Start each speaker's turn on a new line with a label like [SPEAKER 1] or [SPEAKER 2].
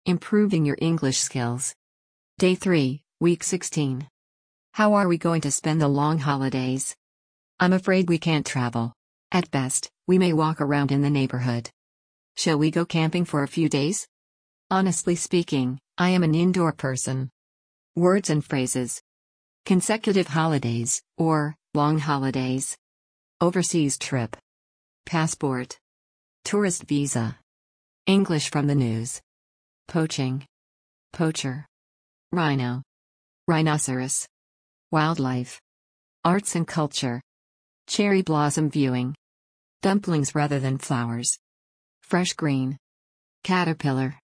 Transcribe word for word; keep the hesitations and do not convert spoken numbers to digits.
[SPEAKER 1] Improving your English skills. Day three, Week sixteen. How are we going to spend the long holidays? I'm afraid we can't travel. At best, we may walk around in the neighborhood. Shall we go camping for a few days? Honestly speaking, I am an indoor person. Words and phrases. Consecutive holidays, or long holidays. Overseas trip. Passport. Tourist visa. English from the news. Poaching. Poacher. Rhino. Rhinoceros. Wildlife. Arts and culture. Cherry blossom viewing. Dumplings rather than flowers. Fresh green. Caterpillar.